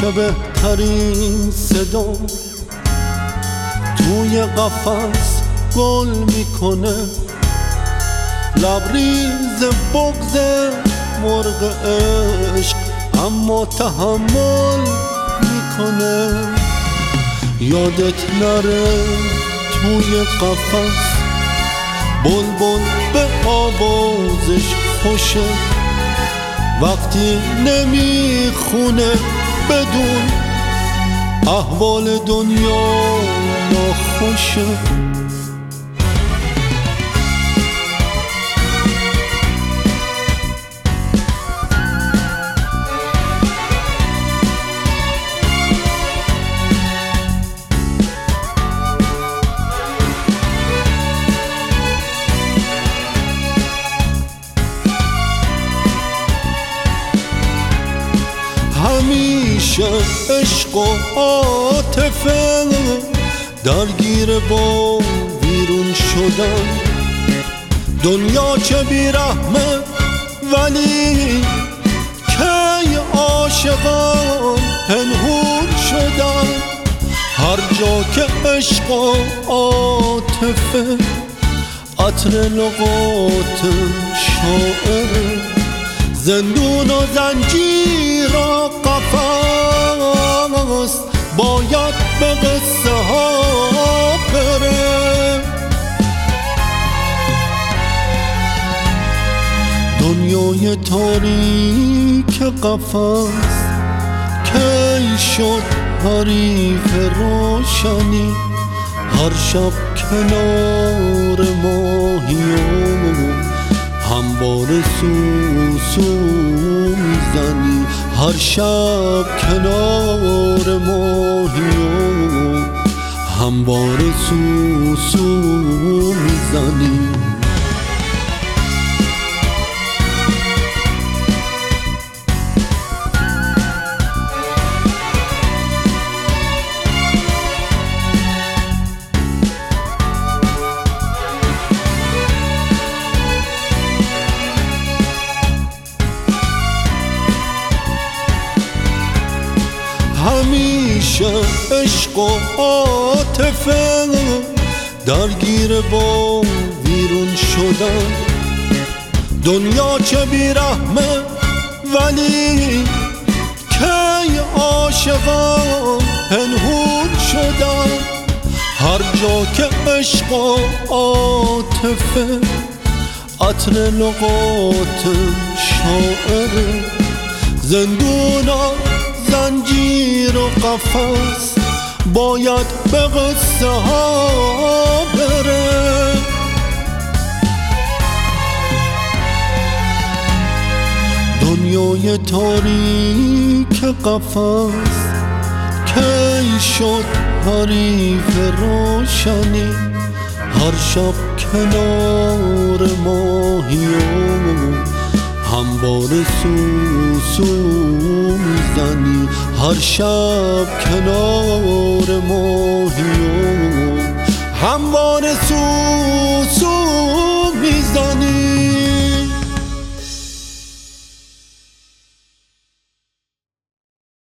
همیشه بهترین صدا توی قفس گل میکنه، لبریز بغض مرغ عشق اما تحمل میکنه. یادت نره توی قفس بلبل به آوازش خوشه، وقتی نمیخونه بدون احوال دنیا ناخوشه. همیشه عشق و عاطفه درگیر با بیرون شدن، دنیا چه بیرحمه ولی کی عاشقان پنهون شدن. هر جا که عشق و عاطفه عطر لغات شاعره، زندون و زنجیر و قفس باید به قصه ها بره. دنیای تاریک قفس کی شد حریف روشنی، هر شب کنار ماهیان هموار سوسو میزنی، هر شب کنار ماهیان هموار سوسو میزنی. همیشه عشق و عاطفه درگیر با بیرون شدن، دنیا چه بیرحمه ولی کی عاشقان پنهون شدن. هر جا که عشق و عاطفه عطر لغات شاعره، زندون زنجیر و قفس باید به قصه ها بره. دنیای تاریک قفس کی شد حریف روشنی، هر شب کنار ماهیان هموار سوسو میزنی، هر شب کنار ماهیان هموار سوسو